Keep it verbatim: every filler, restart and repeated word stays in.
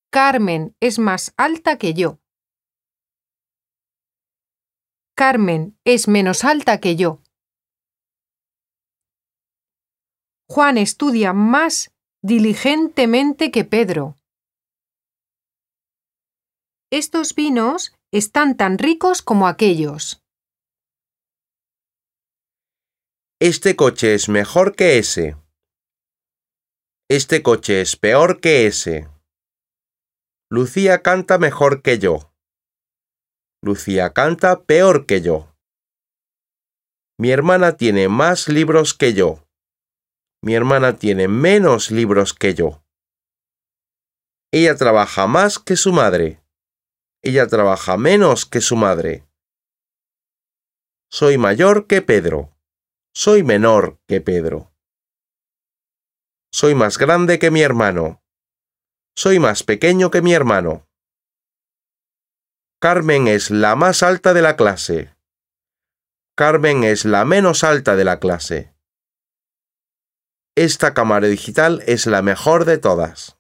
Carmen es más alta que yo. Carmen es menos alta que yo. Juan estudia más diligentemente que Pedro. Estos vinos están tan ricos como aquellos. Este coche es mejor que ese. Este coche es peor que ese. Lucía canta mejor que yo. Lucía canta peor que yo. Mi hermana tiene más libros que yo. Mi hermana tiene menos libros que yo. Ella trabaja más que su madre. Ella trabaja menos que su madre. Soy mayor que Pedro. Soy menor que Pedro. Soy más grande que mi hermano. Soy más pequeño que mi hermano. Carmen es la más alta de la clase. Carmen es la menos alta de la clase. Esta cámara digital es la mejor de todas.